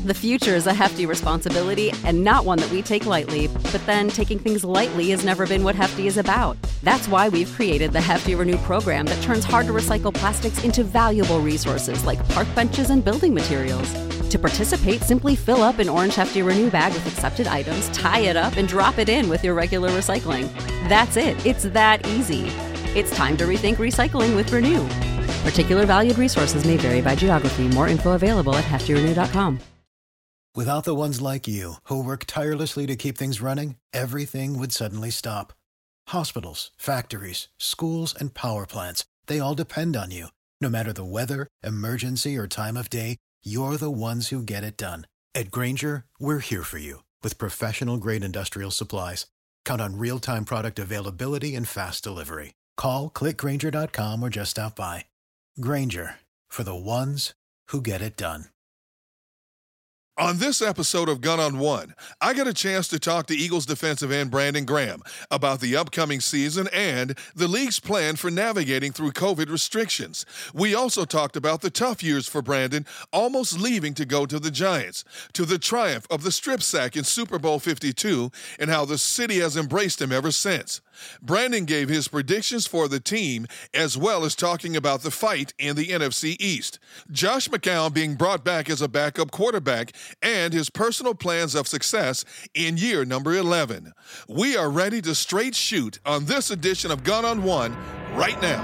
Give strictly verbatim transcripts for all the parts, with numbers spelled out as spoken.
The future is a hefty responsibility and not one that we take lightly, but then taking things lightly has never been what Hefty is about. That's why we've created the Hefty Renew program that turns hard-to-recycle plastics into valuable resources like park benches and building materials. To participate, simply fill up an orange Hefty Renew bag with accepted items, tie it up, and drop it in with your regular recycling. That's it. It's that easy. It's time to rethink recycling with Renew. Particular valued resources may vary by geography. More info available at hefty renew dot com. Without the ones like you, who work tirelessly to keep things running, everything would suddenly stop. Hospitals, factories, schools, and power plants, they all depend on you. No matter the weather, emergency, or time of day, you're the ones who get it done. At Grainger, we're here for you with professional-grade industrial supplies. Count on real-time product availability and fast delivery. Call, click grainger dot com, or just stop by. Grainger, for the ones who get it done. On this episode of Gun on One, I got a chance to talk to Eagles defensive end Brandon Graham about the upcoming season and the league's plan for navigating through COVID restrictions. We also talked about the tough years for Brandon, almost leaving to go to the Giants, to the triumph of the strip sack in Super Bowl fifty-two, and how the city has embraced him ever since. Brandon gave his predictions for the team, as well as talking about the fight in the N F C East, Josh McCown being brought back as a backup quarterback, and his personal plans of success in year number eleven. We are ready to straight shoot on this edition of Gun on One right now.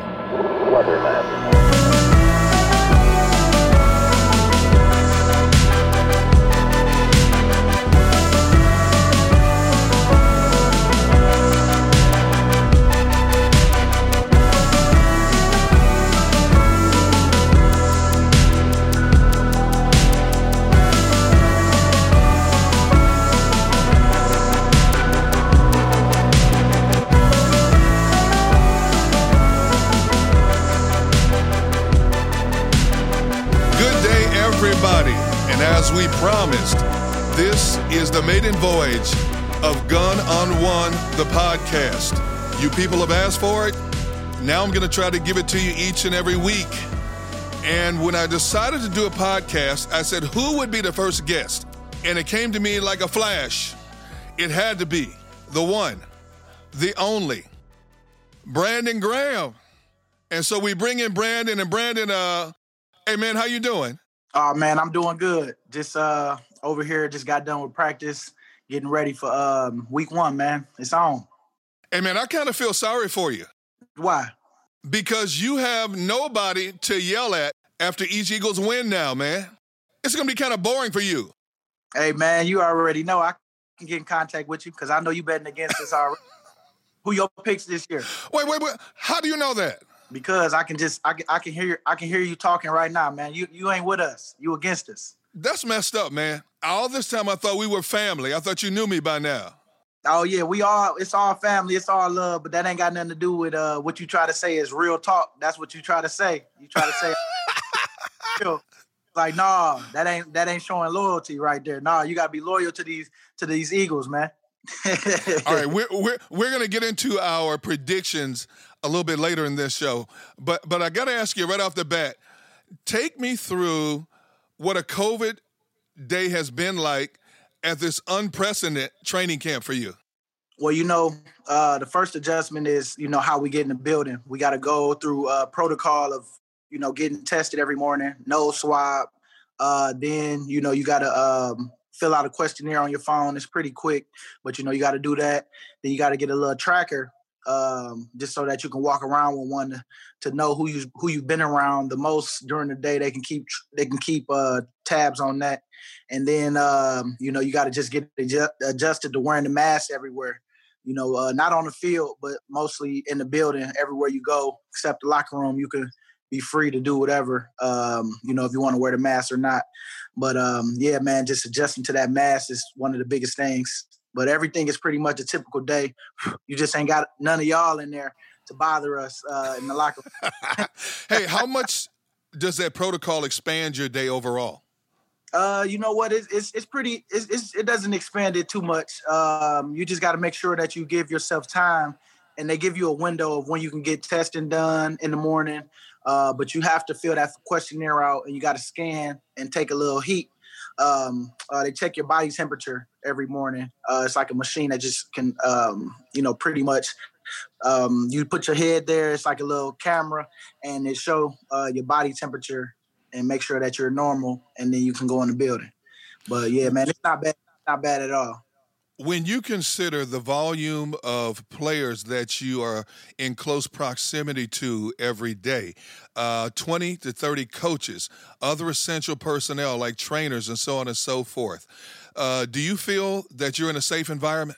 Everybody, and as we promised, this is the maiden voyage of Gun on One, the podcast. You people have asked for it. Now I'm going to try to give it to you each and every week. And when I decided to do a podcast, I said, who would be the first guest? And it came to me like a flash. It had to be the one, the only, Brandon Graham. And so we bring in Brandon, and Brandon, uh, hey man, how you doing? Oh, man, I'm doing good. Just uh, over here, just got done with practice, getting ready for um, week one, man. It's on. Hey, man, I kind of feel sorry for you. Why? Because you have nobody to yell at after each Eagles win now, man. It's going to be kind of boring for you. Hey, man, you already know I can get in contact with you because I know you betting against us already. Who your picks this year? Wait, wait, wait. How do you know that? Because I can just I can, I can hear I can hear you talking right now, man. You you ain't with us. You against us. That's messed up, man. All this time I thought we were family. I thought you knew me by now. Oh yeah, we all it's all family, it's all love, but that ain't got nothing to do with uh what you try to say is real talk. That's what you try to say. You try to say like, nah, that ain't that ain't showing loyalty right there. Nah, you gotta be loyal to these to these Eagles, man. All right, we're we're we're gonna get into our predictions a little bit later in this show, but but I gotta ask you right off the bat, take me through what a COVID day has been like at this unprecedented training camp for you. Well, you know, uh, the first adjustment is, you know, how we get in the building. We got to go through a protocol of, you know, getting tested every morning, nose swab. Uh, then, you know, you got to um, fill out a questionnaire on your phone. It's pretty quick, but, you know, you got to do that. Then you got to get a little tracker um, just so that you can walk around with one to, to know who you who you've been around the most during the day. They can keep they can keep uh, tabs on that. And then, um, you know, you got to just get adjust, adjusted to wearing the mask everywhere. You know, uh, not on the field, but mostly in the building. Everywhere you go, except the locker room, you can be free to do whatever, um, you know, if you want to wear the mask or not. But, um, yeah, man, just adjusting to that mask is one of the biggest things. But everything is pretty much a typical day. You just ain't got none of y'all in there to bother us uh, in the locker room. Hey, how much does that protocol expand your day overall? Uh, you know what? It's it's, it's pretty. It's, it's, it doesn't expand it too much. Um, you just got to make sure that you give yourself time, and they give you a window of when you can get testing done in the morning. Uh, but you have to fill that questionnaire out, and you got to scan and take a little heat um, uh, they check your body temperature every morning. Uh, it's like a machine that just can, um, you know, pretty much um, you put your head there. It's like a little camera, and it show uh, your body temperature and make sure that you're normal, and then you can go in the building. But yeah, man, it's not bad. Not bad at all. When you consider the volume of players that you are in close proximity to every day, uh, twenty to thirty coaches, other essential personnel like trainers and so on and so forth, uh, do you feel that you're in a safe environment?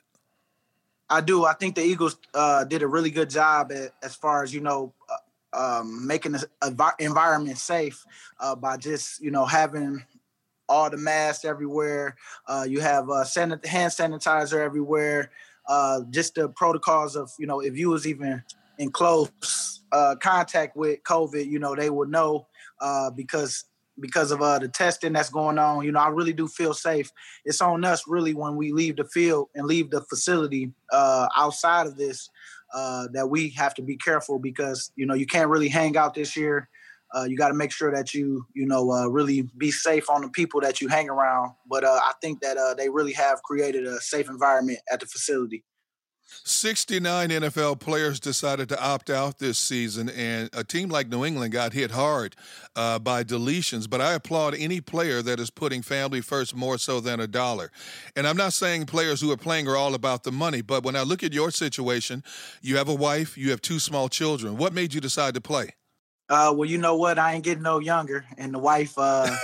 I do. I think the Eagles uh, did a really good job at, as far as, you know, uh, um, making the env- environment safe uh, by just, you know, having all the masks everywhere. Uh, you have uh, san- hand sanitizer everywhere. Uh, just the protocols of, you know, if you was even in close uh, contact with COVID, you know, they would know uh, because because of uh, the testing that's going on. You know, I really do feel safe. It's on us really when we leave the field and leave the facility uh, outside of this uh, that we have to be careful because, you know, you can't really hang out this year. Uh, you got to make sure that you, you know, uh, really be safe on the people that you hang around. But uh, I think that uh, they really have created a safe environment at the facility. sixty-nine N F L players decided to opt out this season, and a team like New England got hit hard uh, by deletions. But I applaud any player that is putting family first more so than a dollar. And I'm not saying players who are playing are all about the money, but when I look at your situation, you have a wife, you have two small children. What made you decide to play? Uh, well, you know what? I ain't getting no younger, and the wife, uh,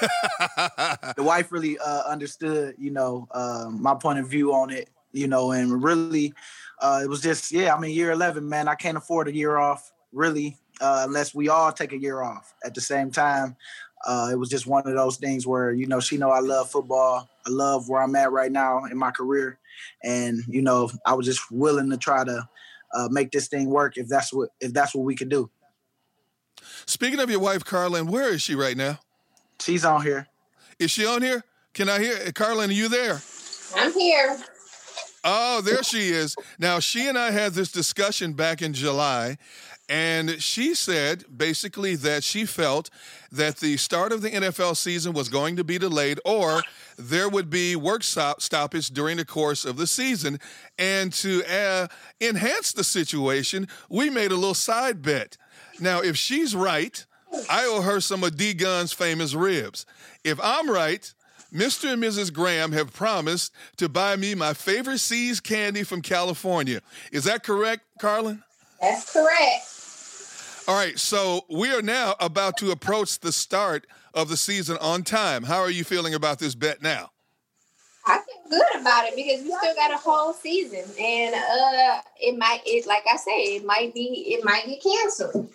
the wife really uh, understood, you know, uh, my point of view on it, you know, and really, uh, it was just, yeah. I mean, year eleven, man, I can't afford a year off, really, uh, unless we all take a year off at the same time. Uh, it was just one of those things where, you know, she know I love football, I love where I'm at right now in my career, and you know, I was just willing to try to uh, make this thing work if that's what if that's what we could do. Speaking of your wife, Carlin, where is she right now? She's on here. Is she on here? Can I hear? Carlin, are you there? I'm here. Oh, there she is. Now, she and I had this discussion back in July, and she said basically that she felt that the start of the N F L season was going to be delayed or there would be work stop- stoppage during the course of the season. And to uh, enhance the situation, we made a little side bet. Now, if she's right, I owe her some of D-Gun's famous ribs. If I'm right, Mister and Missus Graham have promised to buy me my favorite See's candy from California. Is that correct, Carlin? That's correct. All right, so we are now about to approach the start of the season on time. How are you feeling about this bet now? I feel good about it because we still got a whole season, and uh, it might, it like I say, it might be, it might get canceled.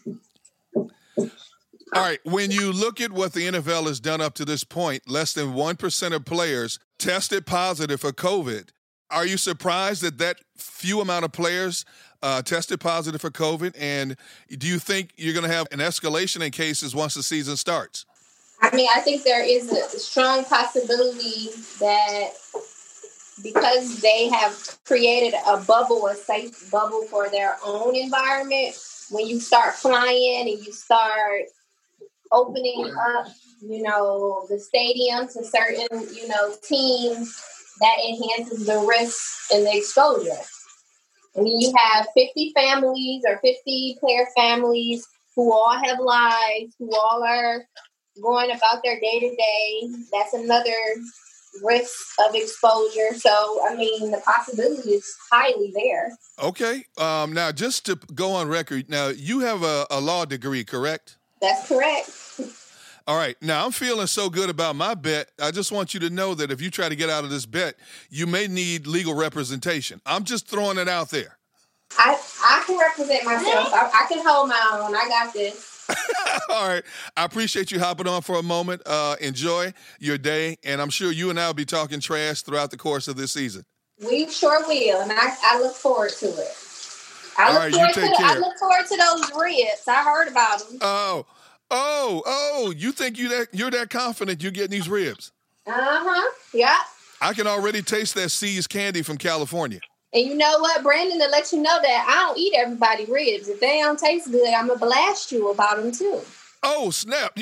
All right, when you look at what the N F L has done up to this point, less than one percent of players tested positive for COVID. Are you surprised that that few amount of players uh, tested positive for COVID? And do you think you're going to have an escalation in cases once the season starts? I mean, I think there is a strong possibility that because they have created a bubble, a safe bubble for their own environment, when you start flying and you start opening up, you know, the stadium to certain, you know, teams, that enhances the risk and the exposure. I mean, you have fifty families or fifty player families who all have lives, who all are going about their day-to-day. That's another risk of exposure. So, I mean, the possibility is highly there. Okay. Um, now, just to go on record, now, you have a, a law degree, correct? That's correct. All right. Now, I'm feeling so good about my bet. I just want you to know that if you try to get out of this bet, you may need legal representation. I'm just throwing it out there. I I can represent myself. I, I can hold my own. I got this. All right. I appreciate you hopping on for a moment. Uh, enjoy your day. And I'm sure you and I will be talking trash throughout the course of this season. We sure will. And I, I look forward to it. I All look, right, forward you take to, care. I look forward to those ribs. I heard about them. Oh, oh, oh, you think you that you're that confident you're getting these ribs? Uh-huh. Yeah. I can already taste that See's candy from California. And you know what, Brandon, to let you know that I don't eat everybody ribs. If they don't taste good, I'm going to blast you about them too. Oh, snap.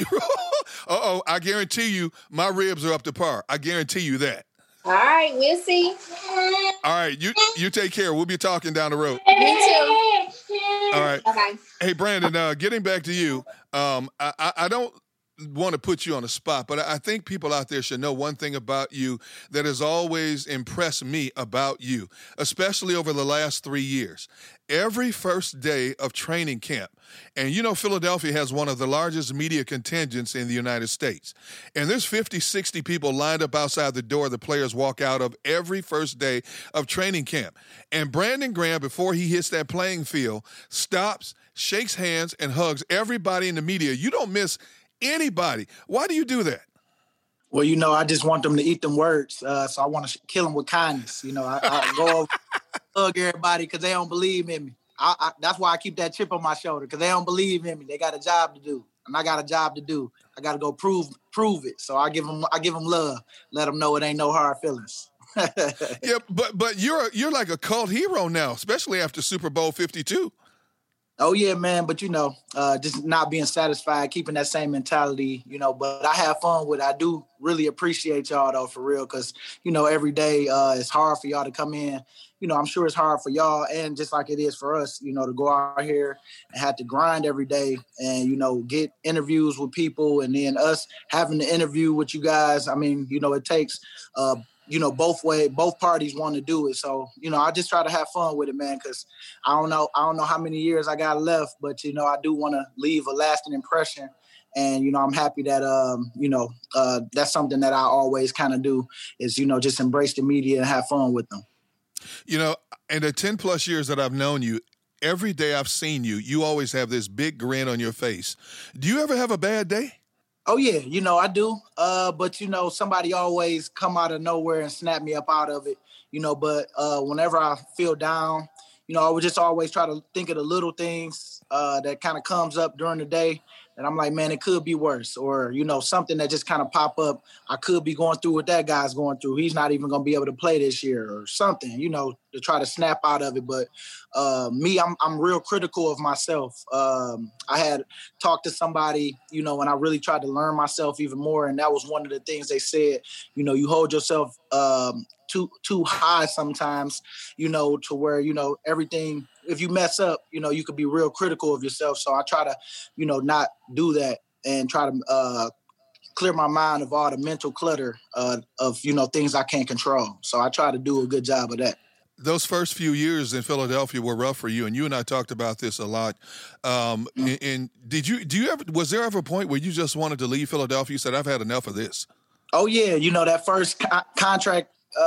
Uh-oh, I guarantee you my ribs are up to par. I guarantee you that. All right, we'll see. All right, you you take care. We'll be talking down the road. Me too. All right. Okay. Hey, Brandon, uh, getting back to you, um, I, I, I don't want to put you on the spot, but I think people out there should know one thing about you that has always impressed me about you, especially over the last three years. Every first day of training camp, and you know Philadelphia has one of the largest media contingents in the United States, and there's fifty, sixty people lined up outside the door the players walk out of every first day of training camp. And Brandon Graham, before he hits that playing field, stops, shakes hands, and hugs everybody in the media. You don't miss anybody. Why do you do that? Well, you know, I just want them to eat them words, uh, so I want to kill them with kindness. You know, I, I go over, hug everybody because they don't believe in me. I, I, that's why I keep that chip on my shoulder, because they don't believe in me. They got a job to do, and I got a job to do. I got to go prove prove it. So I give them I give them love, let them know it ain't no hard feelings. Yeah, but but you're you're like a cult hero now, especially after Super Bowl fifty-two. Oh, yeah, man. But, you know, uh, just not being satisfied, keeping that same mentality, you know, but I have fun with it. I do really appreciate y'all, though, for real, because, you know, every day uh, it's hard for y'all to come in. You know, I'm sure it's hard for y'all, and just like it is for us, you know, to go out here and have to grind every day and, you know, get interviews with people, and then us having to interview with you guys. I mean, you know, it takes uh, – you know, both way, both parties want to do it. So, you know, I just try to have fun with it, man, because I don't know, I don't know how many years I got left, but, you know, I do want to leave a lasting impression. And, you know, I'm happy that, um, you know, uh, that's something that I always kind of do is, you know, just embrace the media and have fun with them. You know, in the ten plus years that I've known you, every day I've seen you, you always have this big grin on your face. Do you ever have a bad day? Oh, yeah, you know, I do. Uh, but, you know, somebody always come out of nowhere and snap me up out of it, you know, but uh, whenever I feel down, you know, I would just always try to think of the little things uh, that kind of comes up during the day. And I'm like, man, it could be worse. Or, you know, something that just kind of pop up. I could be going through what that guy's going through. He's not even going to be able to play this year or something, you know, to try to snap out of it. But uh, me, I'm I'm real critical of myself. Um, I had talked to somebody, you know, and I really tried to learn myself even more. And that was one of the things they said, you know, you hold yourself um, too too high sometimes, you know, to where, you know, everything, if you mess up, you know, you could be real critical of yourself. So I try to, you know, not do that and try to uh, clear my mind of all the mental clutter uh, of, you know, things I can't control. So I try to do a good job of that. Those first few years in Philadelphia were rough for you, and you and I talked about this a lot. Um, mm-hmm. and, and did you, do you ever, was there ever a point where you just wanted to leave Philadelphia? You said, I've had enough of this. Oh, yeah. You know, that first co- contract,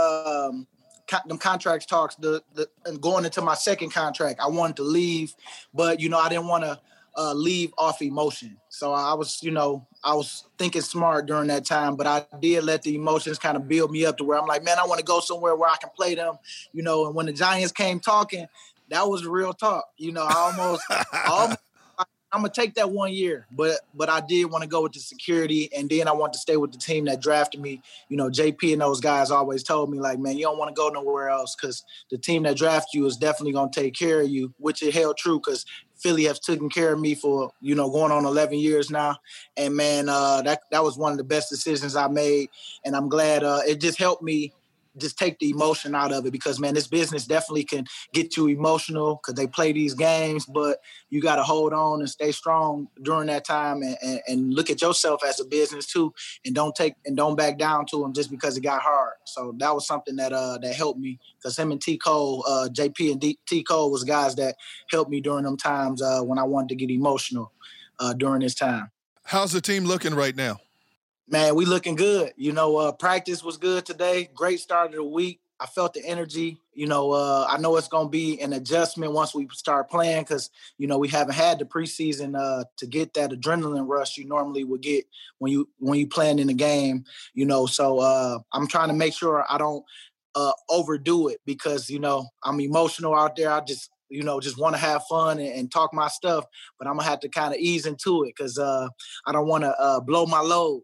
um, con- them contracts talks, the, the and going into my second contract, I wanted to leave, but, you know, I didn't want to uh, leave off emotion. So I was, you know, I was thinking smart during that time, but I did let the emotions kind of build me up to where I'm like, man, I want to go somewhere where I can play them, you know. And when the Giants came talking, that was real talk. You know, I almost, I almost I'm going to take that one year, but but I did want to go with the security, and then I want to stay with the team that drafted me. You know, J P and those guys always told me, like, man, you don't want to go nowhere else because the team that drafted you is definitely going to take care of you, which it held true because Philly has taken care of me for, you know, going on eleven years now. And, man, uh, that, that was one of the best decisions I made, and I'm glad uh, it just helped me just take the emotion out of it because, man, this business definitely can get you emotional because they play these games, but you got to hold on and stay strong during that time and, and, and look at yourself as a business too, and don't take and don't back down to them just because it got hard. So that was something that uh, that helped me because him and T. Cole, uh, J P and D- T. Cole was guys that helped me during them times uh, when I wanted to get emotional uh, during this time. How's the team looking right now? Man, we looking good. You know, uh, practice was good today. Great start of the week. I felt the energy. You know, uh, I know it's going to be an adjustment once we start playing because, you know, we haven't had the preseason uh, to get that adrenaline rush you normally would get when you when you playing in the game, you know. So uh, I'm trying to make sure I don't uh, overdo it because, you know, I'm emotional out there. I just, you know, just want to have fun and, and talk my stuff, but I'm going to have to kind of ease into it because uh, I don't want to uh, blow my load.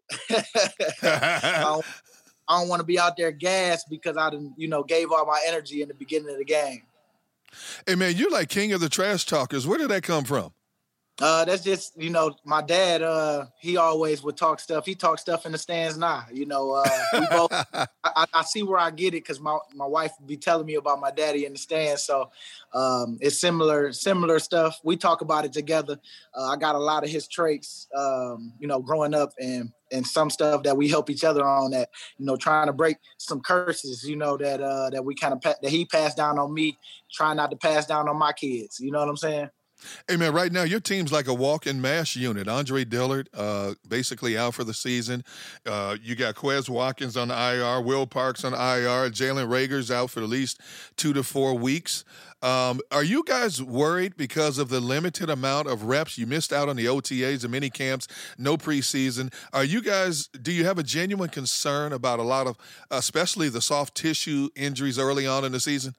I don't, I don't want to be out there gassed because I done, you know, gave all my energy in the beginning of the game. Hey, man, you're like king of the trash talkers. Where did that come from? Uh, that's just, you know, my dad, uh, he always would talk stuff. He talks stuff in the stands now. You know, uh, we both, I, I see where I get it because my, my wife would be telling me about my daddy in the stands. So um, it's similar, similar stuff. We talk about it together. Uh, I got a lot of his traits, um, you know, growing up and, and some stuff that we help each other on that, you know, trying to break some curses, you know, that, uh, that we kind of, pa- that he passed down on me, trying not to pass down on my kids. You know what I'm saying? Hey, man, right now your team's like a walk-in mash unit. Andre Dillard, uh, basically out for the season. Uh, you got Quez Watkins on the I R, Will Parks on the I R, Jalen Rager's out for at least two to four weeks. Um, are you guys worried because of the limited amount of reps? You missed out on the O T As, the mini camps, no preseason. Are you guys, do you have a genuine concern about a lot of, especially the soft tissue injuries early on in the season?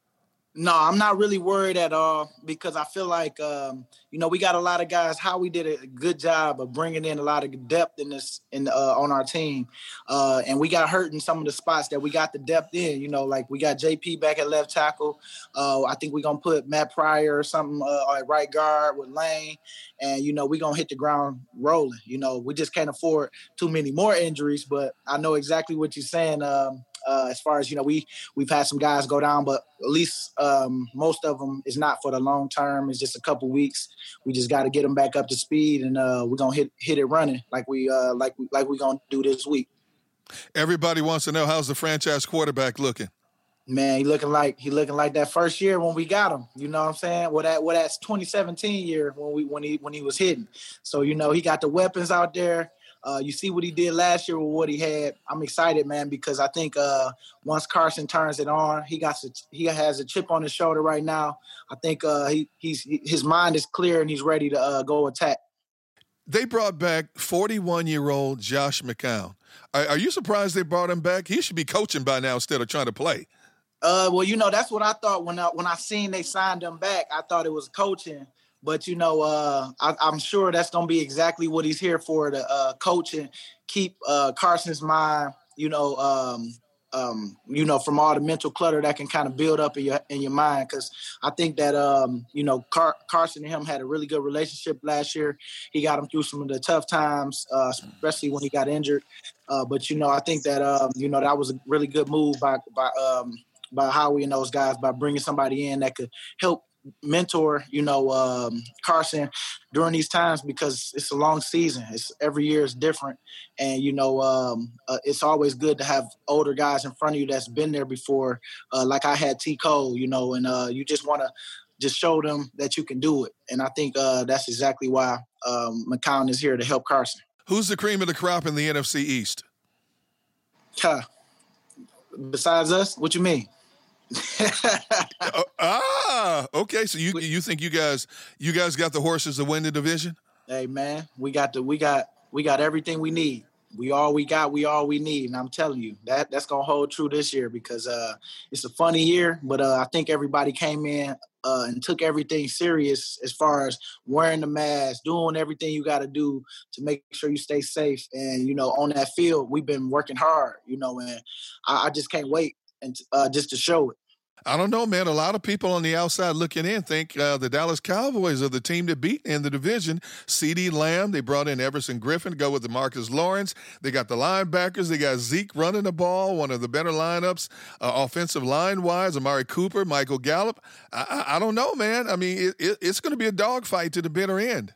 No, I'm not really worried at all because I feel like, um, you know, we got a lot of guys. Howie did a good job of bringing in a lot of depth in this in uh, on our team, uh, and we got hurt in some of the spots that we got the depth in. You know, like we got J P back at left tackle. Uh, I think we're gonna put Matt Pryor or something uh, at right guard with Lane, and you know we're gonna hit the ground rolling. You know, we just can't afford too many more injuries. But I know exactly what you're saying. Um, Uh, as far as, you know, we, we've had some guys go down, but at least um, most of them is not for the long term. It's just a couple weeks. We just got to get them back up to speed, and uh, we're going to hit hit it running like we uh, like we, like we're going to do this week. Everybody wants to know, how's the franchise quarterback looking? Man, he looking like he looking like that first year when we got him. You know what I'm saying? Well, that well, that's twenty seventeen year when we when he when he was hitting. So, you know, he got the weapons out there. Uh, you see what he did last year with what he had. I'm excited, man, because I think uh, once Carson turns it on, he got to, he has a chip on his shoulder right now. I think uh, he he's his mind is clear and he's ready to uh, go attack. They brought back forty-one-year-old Josh McCown. Are, are you surprised they brought him back? He should be coaching by now instead of trying to play. Uh, well, you know, that's what I thought when I, when I seen they signed him back. I thought it was coaching. But, you know, uh, I, I'm sure that's going to be exactly what he's here for, to uh, coach and keep uh, Carson's mind, you know, um, um, you know, from all the mental clutter that can kind of build up in your in your mind. Because I think that, um, you know, Car- Carson and him had a really good relationship last year. He got him through some of the tough times, uh, especially when he got injured. Uh, but, you know, I think that, um, you know, that was a really good move by, by, um, by Howie and those guys by bringing somebody in that could help mentor, you know, um, Carson during these times, because it's a long season. It's every year is different. And, you know, um, uh, it's always good to have older guys in front of you that's been there before. Uh, like I had T. Cole, you know, and uh, you just want to just show them that you can do it. And I think uh, that's exactly why um, McCown is here to help Carson. Who's the cream of the crop in the N F C East? Huh. Besides us? What you mean? uh, ah, okay. So you you think you guys you guys got the horses to win the division? Hey man, we got the we got we got everything we need. We all we got, we all we need. And I'm telling you, that that's gonna hold true this year because uh it's a funny year, but uh I think everybody came in uh and took everything serious as far as wearing the mask, doing everything you gotta do to make sure you stay safe. And you know, on that field, we've been working hard, you know, and I, I just can't wait and uh just to show it. I don't know, man. A lot of people on the outside looking in think uh, the Dallas Cowboys are the team to beat in the division. CeeDee Lamb, they brought in Everson Griffin to go with the Marcus Lawrence. They got the linebackers. They got Zeke running the ball, one of the better lineups, uh, offensive line-wise. Amari Cooper, Michael Gallup. I, I, I don't know, man. I mean, it, it, it's going to be a dogfight to the bitter end.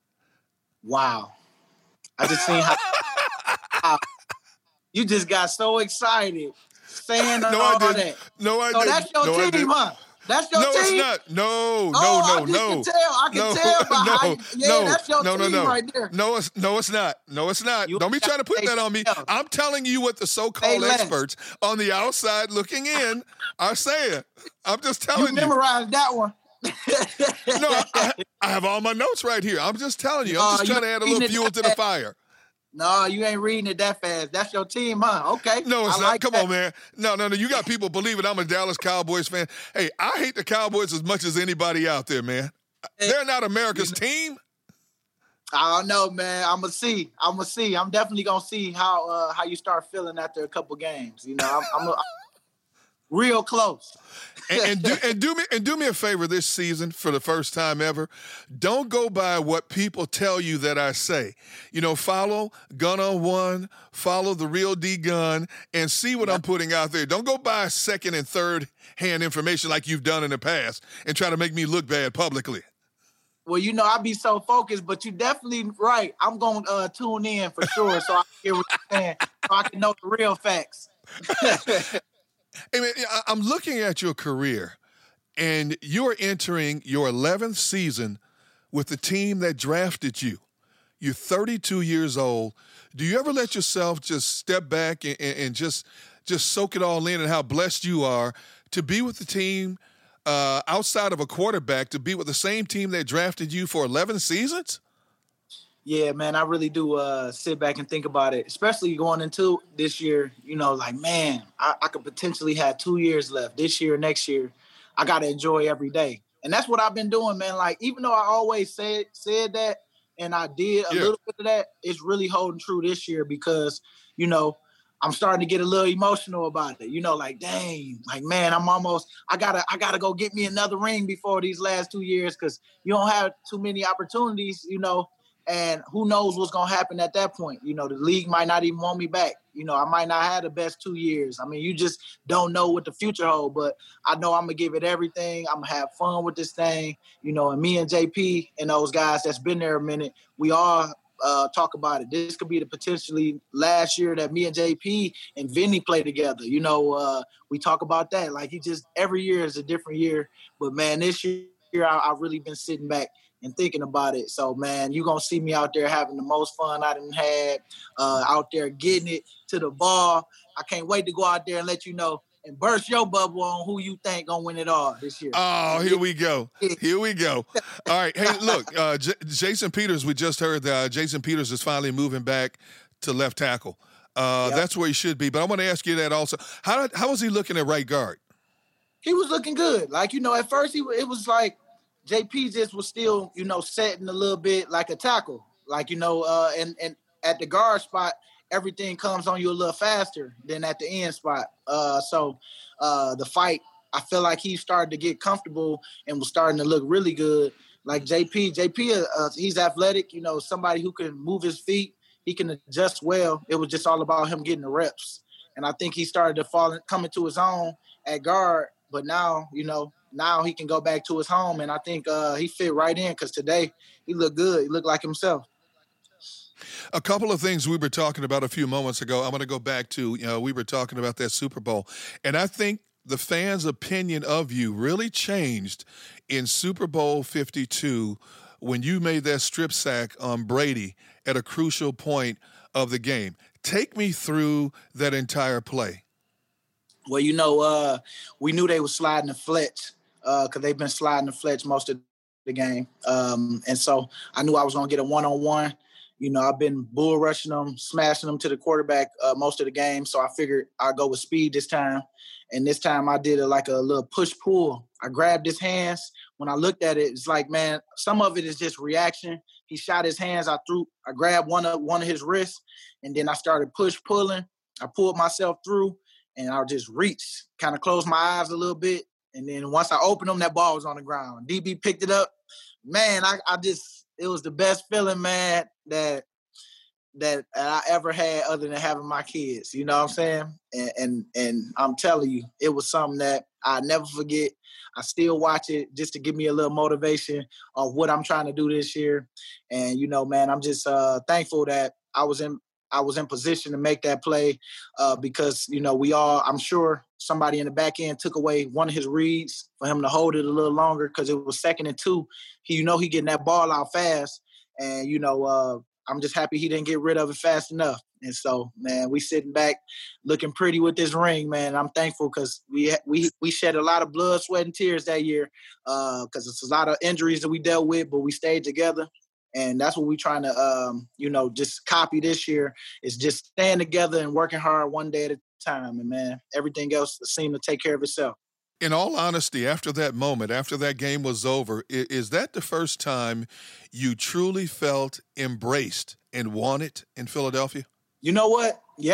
Wow. I just seen how, how you just got so excited. Saying no, all I didn't. That. No, I so didn't. That's your no, team, huh? That's your no, team? No, it's not. No, oh, no, no, I no. can tell. I can no, tell by no, how you, yeah, no, that's your no, team no, no. right there. No, it's, no, it's not. No, it's not. You Don't be trying to put that on me. Else. I'm telling you what the so-called hey, experts on the outside looking in are saying. I'm just telling you. You memorized that one. no, I, I have all my notes right here. I'm just telling you. I'm just uh, trying to add a little fuel to the fire. No, you ain't reading it that fast. That's your team, huh? Okay. No, it's I not. like Come that. on, man. No, no, no. You got people believing I'm a Dallas Cowboys fan. Hey, I hate the Cowboys as much as anybody out there, man. They're not America's team. I don't know, man. I'm gonna see. I'm gonna see. I'm definitely gonna see how uh, how you start feeling after a couple games. You know, I'm. I'm a, real close. and, and, do, and do me and do me a favor this season for the first time ever. Don't go by what people tell you that I say. You know, follow Gun on One, follow the Real D Gun, and see what yep. I'm putting out there. Don't go by second and third hand information like you've done in the past and try to make me look bad publicly. Well, you know, I be so focused, but you're definitely right. I'm going to uh, tune in for sure so I can hear what you're saying, so I can know the real facts. Hey, man, I'm looking at your career, and you're entering your eleventh season with the team that drafted you. You're thirty-two years old. Do you ever let yourself just step back and, and just just soak it all in and how blessed you are to be with the team uh, outside of a quarterback, to be with the same team that drafted you for eleven seasons? Yeah, man, I really do uh, sit back and think about it, especially going into this year. You know, like, man, I, I could potentially have two years left this year, next year. I got to enjoy every day. And that's what I've been doing, man. Like, even though I always said said that, and I did a yeah. little bit of that, it's really holding true this year because, you know, I'm starting to get a little emotional about it. You know, like, dang, like, man, I'm almost, I gotta, I gotta go get me another ring before these last two years because you don't have too many opportunities, you know. And who knows what's going to happen at that point. You know, the league might not even want me back. You know, I might not have the best two years. I mean, you just don't know what the future holds. But I know I'm going to give it everything. I'm going to have fun with this thing. You know, and me and J P and those guys that's been there a minute, we all uh, talk about it. This could be the potentially last year that me and J P and Vinny play together. You know, uh, we talk about that. Like, he just every year is a different year. But, man, this year I, I've really been sitting back and thinking about it. So, man, you're going to see me out there having the most fun I done had, uh, out there getting it to the ball. I can't wait to go out there and let you know and burst your bubble on who you think going to win it all this year. Oh, here we go. Here we go. All right. Hey, look, uh, J- Jason Peters, we just heard that uh, Jason Peters is finally moving back to left tackle. Uh, yep. That's where he should be. But I want to ask you that also. How, how was he looking at right guard? He was looking good. Like, you know, at first he it was like, J P just was still, you know, setting a little bit like a tackle. Like, you know, uh, and, and at the guard spot, everything comes on you a little faster than at the end spot. Uh, so uh, the fight, I feel like he started to get comfortable and was starting to look really good. Like J P, J P, uh, he's athletic, you know, somebody who can move his feet. He can adjust well. It was just all about him getting the reps. And I think he started to fall, come into his own at guard. But now, you know, now he can go back to his home, and I think uh, he fit right in because today he looked good. He looked like himself. A couple of things we were talking about a few moments ago. I'm going to go back to, you know, we were talking about that Super Bowl, and I think the fans' opinion of you really changed in Super Bowl fifty-two when you made that strip sack on Brady at a crucial point of the game. Take me through that entire play. Well, you know, uh, we knew they were sliding the Fletch because uh, they've been sliding the Fletch most of the game. Um, and so I knew I was going to get a one-on-one. You know, I've been bull rushing them, smashing them to the quarterback uh, most of the game. So I figured I'd go with speed this time. And this time I did a, like a little push-pull. I grabbed his hands. When I looked at it, it's like, man, some of it is just reaction. He shot his hands. I threw, I grabbed one of, one of his wrists, and then I started push-pulling. I pulled myself through. And I'll just reach, kind of close my eyes a little bit. And then once I opened them, that ball was on the ground. D B picked it up. Man, I, I just, it was the best feeling, man, that that I ever had other than having my kids. You know what I'm saying? And and, and I'm telling you, it was something that I never forget. I still watch it just to give me a little motivation of what I'm trying to do this year. And, you know, man, I'm just uh, thankful that I was in I was in position to make that play uh, because, you know, we all, I'm sure somebody in the back end took away one of his reads for him to hold it a little longer because it was second and two. He, you know, he getting that ball out fast. And, you know, uh, I'm just happy he didn't get rid of it fast enough. And so, man, we sitting back looking pretty with this ring, man. I'm thankful because we, we, we shed a lot of blood, sweat, and tears that year because uh, it's a lot of injuries that we dealt with, but we stayed together. And that's what we're trying to, um, you know, just copy this year is just staying together and working hard one day at a time. And, man, everything else seemed to take care of itself. In all honesty, after that moment, after that game was over, is that the first time you truly felt embraced and wanted in Philadelphia? You know what? Yep.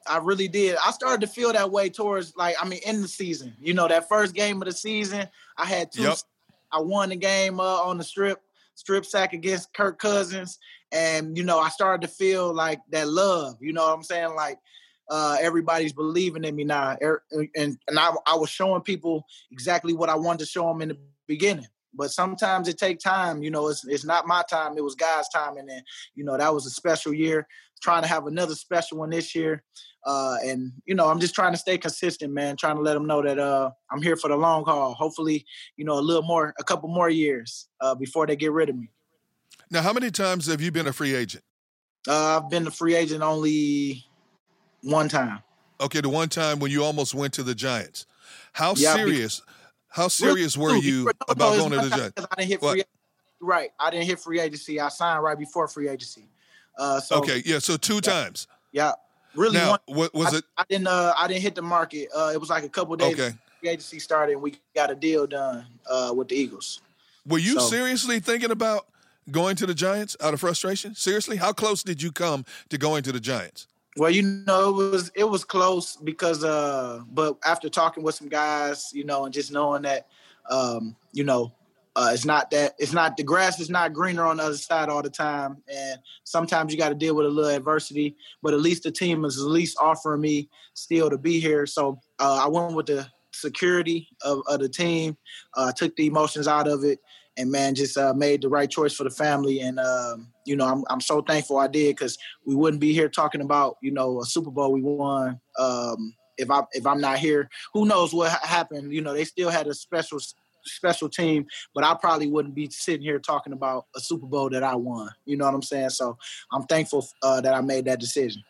I really did. I started to feel that way towards, like, I mean, in the season. You know, that first game of the season, I had two. Yep. I won the game uh, on the strip, strip sack against Kirk Cousins. And, you know, I started to feel like that love. You know what I'm saying? Like, uh, everybody's believing in me now. And, and I, I was showing people exactly what I wanted to show them in the beginning. But sometimes it takes time. You know, it's it's not my time. It was God's time. And then, you know, that was a special year. Trying to have another special one this year. Uh, and, you know, I'm just trying to stay consistent, man, trying to let them know that uh, I'm here for the long haul. Hopefully, you know, a little more, a couple more years uh, before they get rid of me. Now, how many times have you been a free agent? Uh, I've been a free agent only one time. Okay, the one time when you almost went to the Giants. How Yeah, serious How serious were you No, about no, going to it's the one Giants? time I didn't hit What? free Right. I didn't hit free agency. I signed right before free agency. Uh, so, Okay, yeah, so two times. yeah, really Now, one. what was I, it? I didn't. Uh, I didn't hit the market. Uh, it was like a couple of days. Okay. before Free agency started, and we got a deal done uh, with the Eagles. Were you So- seriously thinking about going to the Giants out of frustration? Seriously? How close did you come to going to the Giants? Well, you know, it was it was close because, uh, but after talking with some guys, you know, and just knowing that, um, you know, uh, it's not that it's not the grass is not greener on the other side all the time, and sometimes you got to deal with a little adversity. But at least the team is at least offering me still to be here, so uh, I went with the security of, of the team, uh, took the emotions out of it, and man, just uh, made the right choice for the family. And um, you know, I'm I'm so thankful I did, because we wouldn't be here talking about, you know, a Super Bowl we won. Um, if I if I'm not here, who knows what ha- happened? You know, they still had a special special team, but I probably wouldn't be sitting here talking about a Super Bowl that I won. You know what I'm saying? So I'm thankful uh, that I made that decision.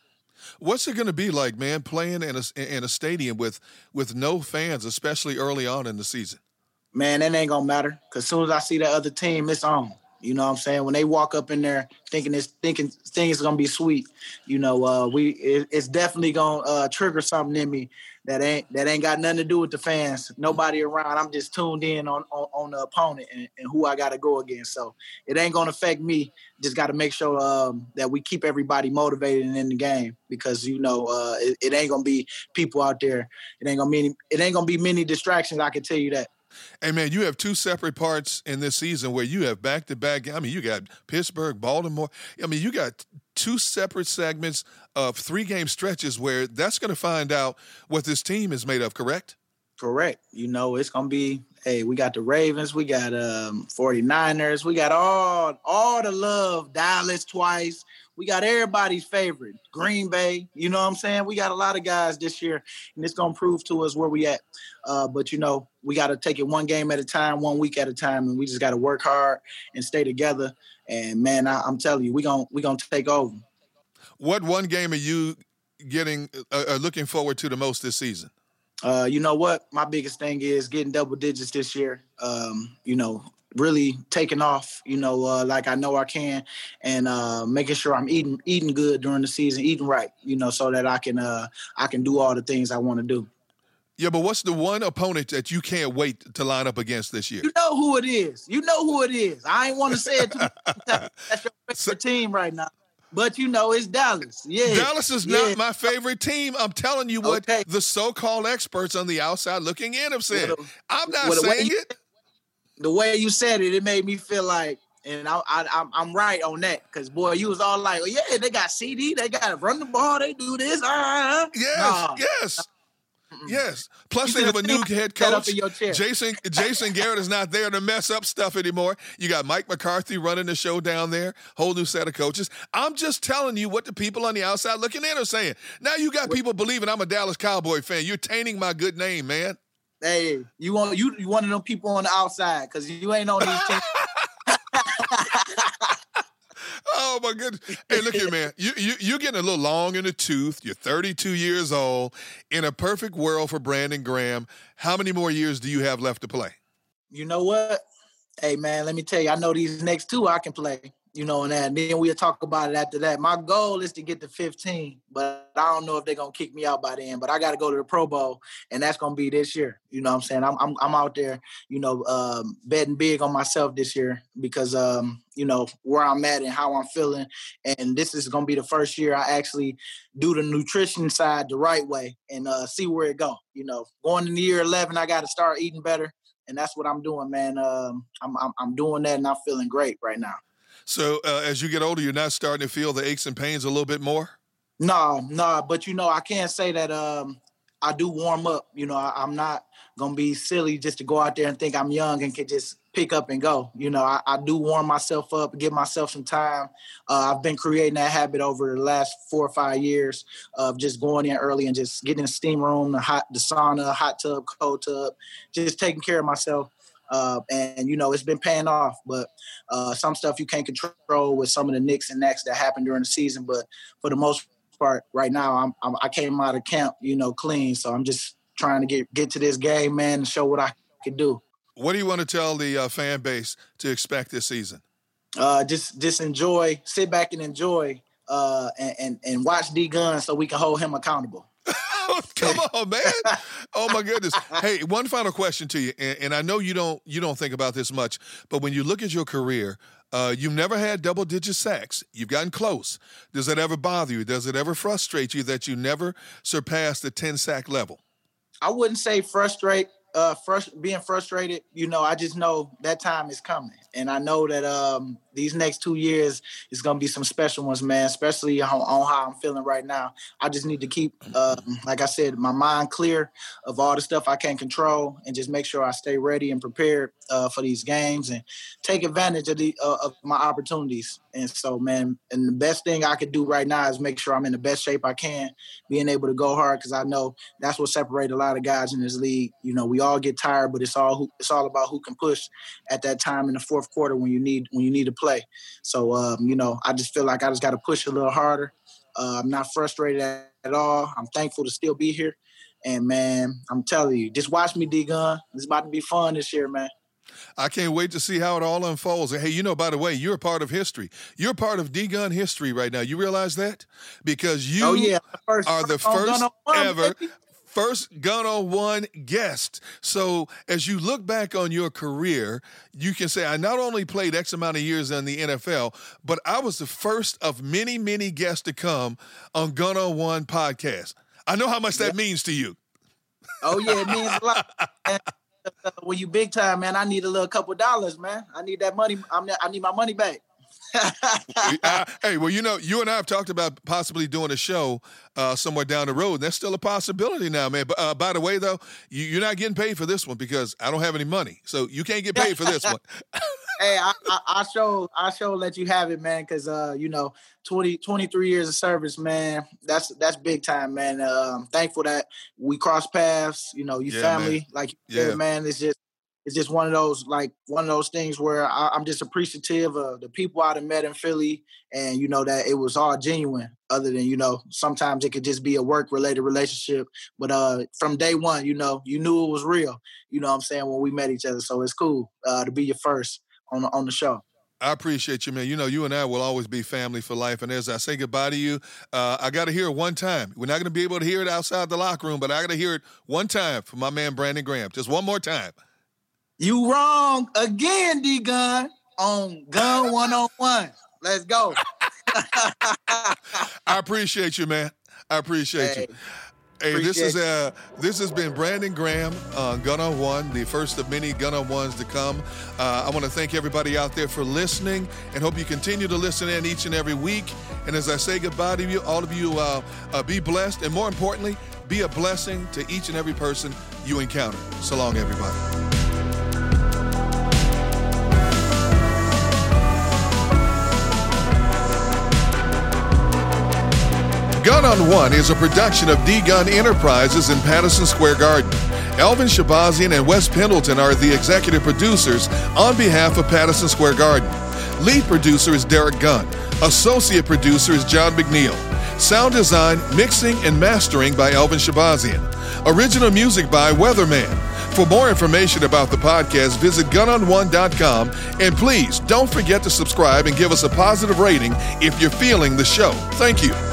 What's it going to be like, man, playing in a, in a stadium with, with no fans, especially early on in the season? Man, that ain't gonna matter, because as soon as I see that other team, it's on. You know what I'm saying? When they walk up in there thinking it's thinking things gonna be sweet, you know, uh, we it, it's definitely gonna uh, trigger something in me that ain't that ain't got nothing to do with the fans. Nobody around. I'm just tuned in on on, on the opponent and, and who I got to go against. So it ain't gonna affect me. Just got to make sure um, that we keep everybody motivated and in the game, because you know uh, it, it ain't gonna be people out there. It ain't gonna be it ain't gonna be many distractions. I can tell you that. Hey, man, you have two separate parts in this season where you have back-to-back. I mean, you got Pittsburgh, Baltimore. I mean, you got two separate segments of three-game stretches where that's going to find out what this team is made of, correct? Correct. You know, it's going to be, hey, we got the Ravens, we got um, forty-niners, we got all all the love, Dallas twice. We got everybody's favorite, Green Bay. You know what I'm saying? We got a lot of guys this year, and it's going to prove to us where we at. Uh, but, you know, we got to take it one game at a time, one week at a time, and we just got to work hard and stay together. And, man, I, I'm telling you, we're going we gonna take over. What one game are you getting uh, uh, looking forward to the most this season? Uh, you know what? My biggest thing is getting double digits this year. Um, you know, really taking off, you know, uh, like I know I can, and uh, making sure I'm eating eating good during the season, eating right, you know, so that I can uh, I can do all the things I want to do. Yeah, but what's the one opponent that you can't wait to line up against this year? You know who it is. You know who it is. I ain't want to say it too much. That's your favorite team right now. But, you know, it's Dallas. Yeah. Dallas is yeah. not my favorite team. I'm telling you what Okay. the so-called experts on the outside looking in have said. Well, I'm not well, the way saying you- it. The way you said it, it made me feel like, and I, I, I'm, I'm right on that. Because, boy, you was all like, oh, yeah, they got C D. They got to run the ball. They do this. Uh, Yes, nah. yes. Yes. Plus, You they have a could've new seen head that up coach. in your chair. Jason Jason Garrett is not there to mess up stuff anymore. You got Mike McCarthy running the show down there, whole new set of coaches. I'm just telling you what the people on the outside looking in are saying. Now you got people believing I'm a Dallas Cowboy fan. You're tainting my good name, man. Hey, you want you, you one of them people on the outside, because you ain't on these teams. Oh my goodness! Hey, look here, man. You you you're getting a little long in the tooth. You're thirty-two years old. In a perfect world for Brandon Graham, how many more years do you have left to play? You know what? Hey, man, let me tell you, I know these next two I can play. you know, and, that, and then we'll talk about it after that. My goal is to get to fifteen, but I don't know if they're going to kick me out by then. But I got to go to the Pro Bowl, and that's going to be this year. You know what I'm saying? I'm I'm, I'm out there, you know, um, betting big on myself this year because, um, you know, where I'm at and how I'm feeling. And this is going to be the first year I actually do the nutrition side the right way and uh, see where it go. You know, going into year eleven, I got to start eating better. And that's what I'm doing, man. Um, I'm, I'm I'm doing that, and I'm feeling great right now. So uh, as you get older, you're not starting to feel the aches and pains a little bit more? No, no. But, you know, I can't say that um, I do warm up. You know, I, I'm not going to be silly just to go out there and think I'm young and can just pick up and go. You know, I, I do warm myself up, give myself some time. Uh, I've been creating that habit over the last four or five years of just going in early and just getting in the steam room, the hot, the sauna, hot tub, cold tub, just taking care of myself. Uh, and, you know, it's been paying off. But uh, some stuff you can't control with some of the nicks and knacks that happen during the season. But for the most part, right now, I'm, I'm, I came out of camp, you know, clean. So I'm just trying to get, get to this game, man, and show what I can do. What do you want to tell the uh, fan base to expect this season? Uh, just just enjoy, sit back and enjoy, uh, and, and, and watch D-Gun so we can hold him accountable. Come on, man. Oh, my goodness. Hey, one final question to you, and, and I know you don't you don't think about this much, but when you look at your career, uh, you've never had double-digit sacks. You've gotten close. Does it ever bother you? Does it ever frustrate you that you never surpassed the ten-sack level? I wouldn't say frustrate. Uh, frust- being frustrated, you know, I just know that time is coming. And I know that um, these next two years is going to be some special ones, man, especially on, on how I'm feeling right now. I just need to keep, uh, like I said, my mind clear of all the stuff I can't control and just make sure I stay ready and prepared uh, for these games and take advantage of, the, uh, of my opportunities. And so, man, and the best thing I could do right now is make sure I'm in the best shape I can, being able to go hard, because I know that's what separates a lot of guys in this league. You know, we all get tired, but it's all who, it's all about who can push at that time in the fourth quarter when you need when you need to play. So, um, you know, I just feel like I just got to push a little harder. Uh, I'm not frustrated at, at all. I'm thankful to still be here. And, man, I'm telling you, just watch me, D-Gun. It's about to be fun this year, man. I can't wait to see how it all unfolds. And, hey, you know, by the way, you're a part of history. You're a part of D-Gun history right now. You realize that? Because you oh, yeah. first, are the first first one, ever baby. First Gun on One guest. So as you look back on your career, you can say, I not only played X amount of years in the N F L, but I was the first of many, many guests to come on Gun on One podcast. I know how much that yeah. means to you. Oh, yeah, it means a lot. And, uh, when you big time, man, I need a little couple dollars, man. I need that money. I'm, I need my money back. uh, hey, well, you know, you and I have talked about possibly doing a show uh, somewhere down the road. That's still a possibility now, man. But uh, by the way, though, you, you're not getting paid for this one because I don't have any money. So you can't get paid for this one. Hey, I, I, I show I show let you have it, man, because, uh, you know, twenty, twenty-three years of service, man, that's that's big time, man. Uh, I'm thankful that we cross paths, you know, you yeah, family, man. like you yeah. said, man, it's just, It's just one of those, like, one of those things where I, I'm just appreciative of the people I done met in Philly and, you know, that it was all genuine other than, you know, sometimes it could just be a work-related relationship. But uh, from day one, you know, you knew it was real, you know what I'm saying, when we met each other. So it's cool uh, to be your first on the, on the show. I appreciate you, man. You know, you and I will always be family for life. And as I say goodbye to you, uh, I got to hear it one time. We're not going to be able to hear it outside the locker room, but I got to hear it one time from my man, Brandon Graham. Just one more time. You wrong again, D-Gun, on Gun one oh one. Let's go. I appreciate you, man. I appreciate hey, you. Hey, appreciate this is uh, this has been Brandon Graham on Gun on One, the first of many Gun on Ones to come. Uh, I want to thank everybody out there for listening and hope you continue to listen in each and every week. And as I say goodbye to you, all of you uh, uh, be blessed. And more importantly, be a blessing to each and every person you encounter. So long, everybody. Gun on One is a production of D-Gun Enterprises in Patterson Square Garden. Elvin Shabazian and Wes Pendleton are the executive producers on behalf of Patterson Square Garden. Lead producer is Derek Gunn. Associate producer is John McNeil. Sound design, mixing, and mastering by Elvin Shabazian. Original music by Weatherman. For more information about the podcast, visit gun on one dot com, and please don't forget to subscribe and give us a positive rating if you're feeling the show. Thank you.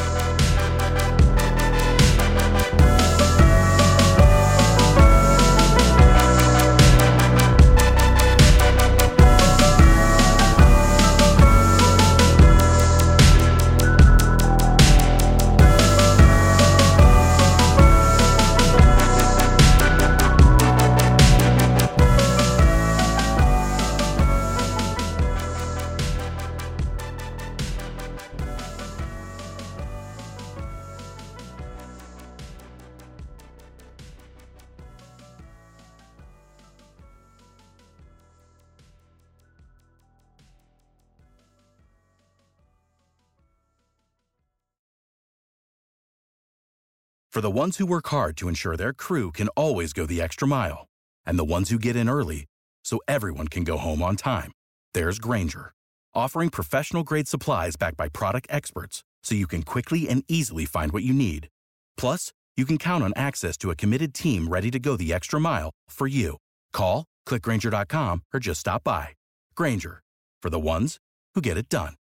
For the ones who work hard to ensure their crew can always go the extra mile, and the ones who get in early so everyone can go home on time, there's Grainger, offering professional-grade supplies backed by product experts so you can quickly and easily find what you need. Plus, you can count on access to a committed team ready to go the extra mile for you. Call, click Grainger dot com, or just stop by. Grainger, for the ones who get it done.